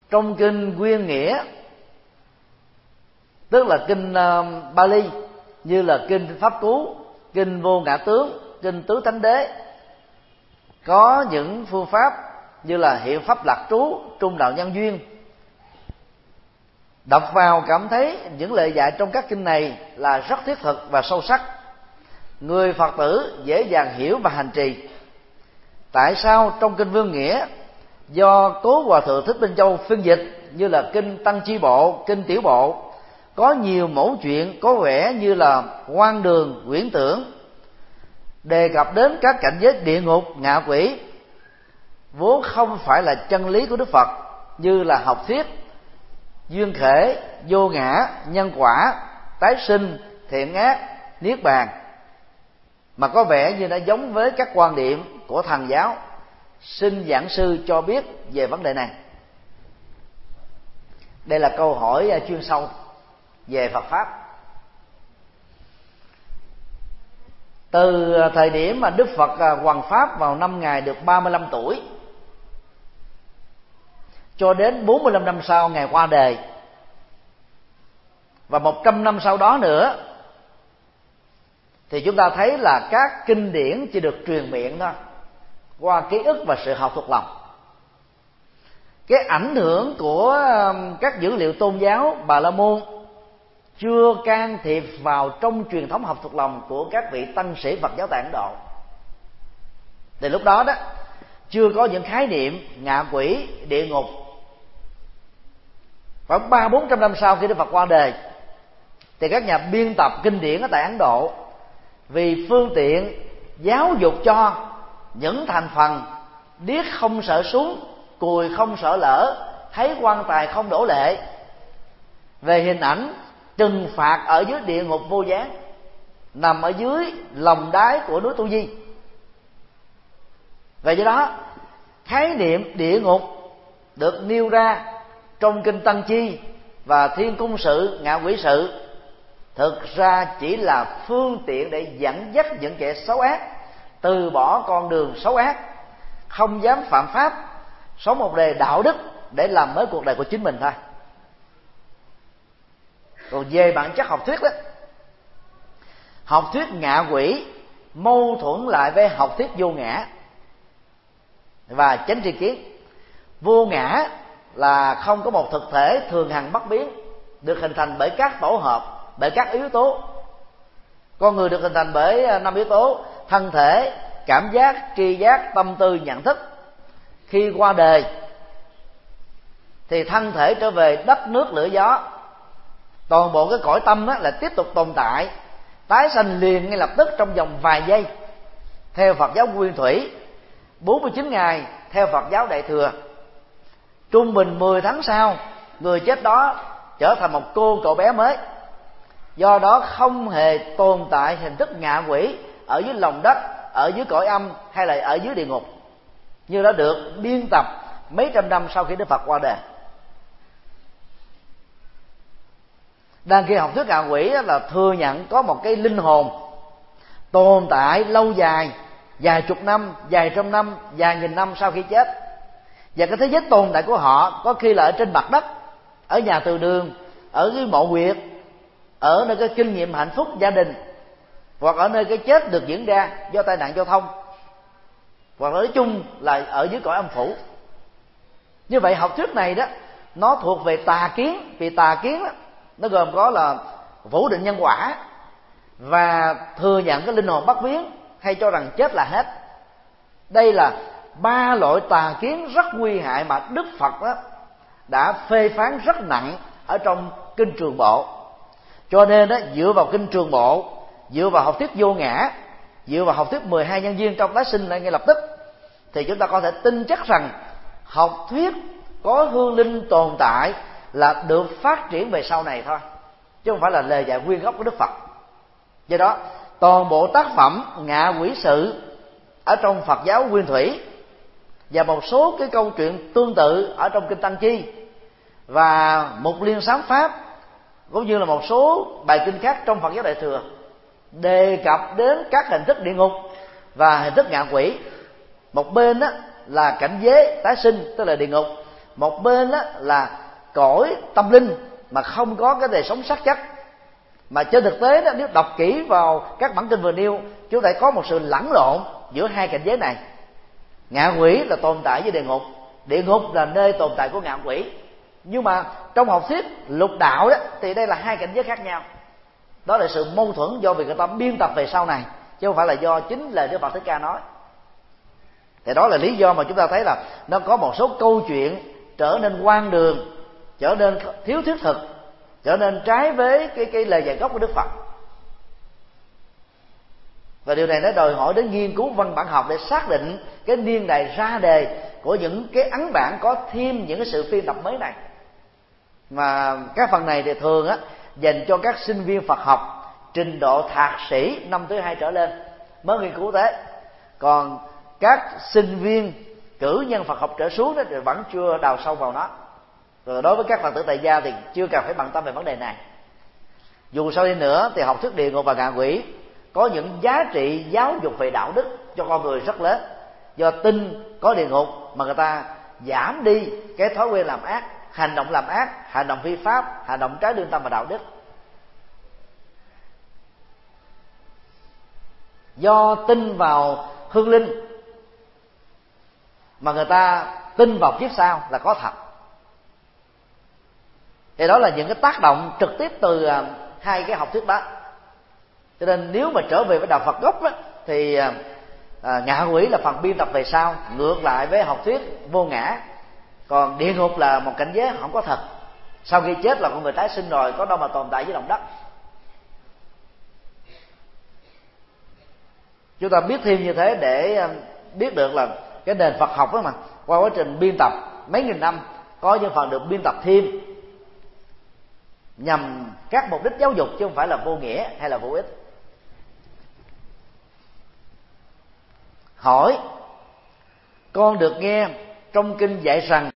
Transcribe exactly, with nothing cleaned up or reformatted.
Trong kinh Nguyên Nghĩa, tức là kinh uh, Bali, như là kinh Pháp Cú, kinh Vô Ngã Tướng, kinh Tứ Thánh Đế, có những phương pháp như là hiệu pháp lạc trú, trung đạo nhân duyên. Đọc vào cảm thấy những lời dạy trong các kinh này là rất thiết thực và sâu sắc, người Phật tử dễ dàng hiểu và hành trì. Tại sao trong kinh Vương Nghĩa do Cố Hòa Thượng Thích Minh Châu phiên dịch, như là kinh Tăng Chi Bộ, kinh Tiểu Bộ, có nhiều mẫu chuyện có vẻ như là hoang đường, huyễn tưởng, đề cập đến các cảnh giới địa ngục, ngạ quỷ, vốn không phải là chân lý của Đức Phật, như là học thuyết duyên khể, vô ngã, nhân quả, tái sinh, thiện ác, niết bàn, mà có vẻ như nó giống với các quan điểm của thần giáo. Xin giảng sư cho biết về vấn đề này. Đây là câu hỏi chuyên sâu về Phật pháp. Từ thời điểm mà Đức Phật hoằng pháp vào năm Ngài được ba mươi lăm tuổi cho đến bốn mươi lăm năm sau Ngài qua đời, và một trăm năm sau đó nữa, thì chúng ta thấy là các kinh điển chỉ được truyền miệng thôi, qua ký ức và sự học thuộc lòng. Cái ảnh hưởng của các dữ liệu tôn giáo Bà La Môn chưa can thiệp vào trong truyền thống học thuộc lòng của các vị tăng sĩ Phật giáo tại Ấn Độ. Từ lúc đó đó chưa có những khái niệm ngạ quỷ, địa ngục. Khoảng ba bốn trăm năm sau khi Đức Phật qua đời, thì các nhà biên tập kinh điển ở tại Ấn Độ, vì phương tiện giáo dục cho những thành phần điếc không sợ súng, cùi không sợ lỡ, thấy quan tài không đổ lệ, về hình ảnh trừng phạt ở dưới địa ngục vô gián, nằm ở dưới lòng đáy của núi Tu Di. Vậy do đó, khái niệm địa ngục được nêu ra trong kinh Tăng Chi và Thiên Cung Sự, Ngạ Quỷ Sự thực ra chỉ là phương tiện để dẫn dắt những kẻ xấu ác từ bỏ con đường xấu ác, không dám phạm pháp, sống một đời đạo đức để làm mới cuộc đời của chính mình thôi. Còn về bản chất học thuyết đó, học thuyết ngạ quỷ mâu thuẫn lại với học thuyết vô ngã và chánh tri kiến. Vô ngã là không có một thực thể thường hằng bất biến, được hình thành bởi các tổ hợp, bởi các yếu tố. Con người được hình thành bởi năm yếu tố: thân thể, cảm giác, tri giác, tâm tư, nhận thức. Khi qua đời thì thân thể trở về đất nước lửa gió, toàn bộ cái cõi tâm á, là tiếp tục tồn tại, tái sanh liền ngay lập tức trong vòng vài giây. Theo Phật giáo Nguyên Thủy, bốn mươi chín ngày theo Phật giáo Đại Thừa. Trung bình mười tháng sau, người chết đó trở thành một cô cậu bé mới. Do đó không hề tồn tại hình thức ngạ quỷ ở dưới lòng đất, ở dưới cõi âm hay là ở dưới địa ngục, như đã được biên tập mấy trăm năm sau khi Đức Phật qua đời. Đang khi học thuyết ngạ quỷ là thừa nhận có một cái linh hồn tồn tại lâu dài, vài chục năm, vài trăm năm, vài nghìn năm sau khi chết. Và cái thế giới tồn tại của họ có khi là ở trên mặt đất, ở nhà từ đường, ở cái mộ huyệt, ở nơi cái kinh nghiệm hạnh phúc gia đình, hoặc ở nơi cái chết được diễn ra do tai nạn giao thông, hoặc nói chung là ở dưới cõi âm phủ. Như vậy học thuyết này đó nó thuộc về tà kiến, vì tà kiến đó, nó gồm có là phủ định nhân quả và thừa nhận cái linh hồn bất biến, hay cho rằng chết là hết. Đây là ba loại tà kiến rất nguy hại mà Đức Phật đó đã phê phán rất nặng ở trong kinh Trường Bộ. Cho nên đó, dựa vào kinh Trường Bộ, dựa vào học thuyết vô ngã, dựa vào học thuyết mười hai nhân duyên trong tái sinh ngay lập tức, thì chúng ta có thể tin chắc rằng học thuyết có hương linh tồn tại là được phát triển về sau này thôi, chứ không phải là lời dạy nguyên gốc của Đức Phật. Do đó toàn bộ tác phẩm Ngạ Quỷ Sự ở trong Phật giáo Nguyên Thủy và một số cái câu chuyện tương tự ở trong kinh Tăng Chi và Mục Liên Sám Pháp, cũng như là một số bài kinh khác trong Phật giáo Đại Thừa, đề cập đến các hình thức địa ngục và hình thức ngạ quỷ. Một bên đó là cảnh giới tái sinh, tức là địa ngục, một bên đó là cõi tâm linh mà không có cái đời sống xác chất. Mà trên thực tế đó, nếu đọc kỹ vào các bản kinh vừa nêu, chúng ta có một sự lẫn lộn giữa hai cảnh giới này. Ngạ quỷ là tồn tại với địa ngục, địa ngục là nơi tồn tại của ngạ quỷ. Nhưng mà trong học thuyết lục đạo đó thì đây là hai cảnh giới khác nhau. Đó là sự mâu thuẫn do việc người ta biên tập về sau này, chứ không phải là do chính lời Đức Phật Thích Ca nói. Thì đó là lý do mà chúng ta thấy là nó có một số câu chuyện trở nên hoang đường, trở nên thiếu thiết thực, trở nên trái với cái, cái lời dạy gốc của Đức Phật. Và điều này nó đòi hỏi đến nghiên cứu văn bản học để xác định cái niên đại ra đề của những cái ấn bản có thêm những cái sự phiên tập mới này. Mà các phần này thì thường á dành cho các sinh viên Phật học trình độ thạc sĩ năm thứ hai trở lên mới nghiên cứu thế. Còn các sinh viên cử nhân Phật học trở xuống đó thì vẫn chưa đào sâu vào nó. Rồi đối với các Phật tử tại gia thì chưa cần phải bận tâm về vấn đề này. Dù sao đi nữa thì học thuyết địa ngục và ngạ quỷ có những giá trị giáo dục về đạo đức cho con người rất lớn. Do tin có địa ngục mà người ta giảm đi cái thói quen làm ác, hành động làm ác, hành động vi pháp, hành động trái lương tâm và đạo đức. Do tin vào hương linh mà người ta tin vào kiếp sau là có thật. Thì đó là những cái tác động trực tiếp từ hai cái học thuyết đó. Cho nên nếu mà trở về với đạo Phật gốc đó, thì à, ngạ quỷ là phần biên tập về sau, ngược lại với học thuyết vô ngã. Còn địa ngục là một cảnh giới không có thật, sau khi chết là con người tái sinh rồi, có đâu mà tồn tại với lòng đất. Chúng ta biết thêm như thế để biết được là cái nền Phật học đó mà qua quá trình biên tập mấy nghìn năm có những phần được biên tập thêm nhằm các mục đích giáo dục, chứ không phải là vô nghĩa hay là vô ích. Hỏi: con được nghe trong kinh dạy rằng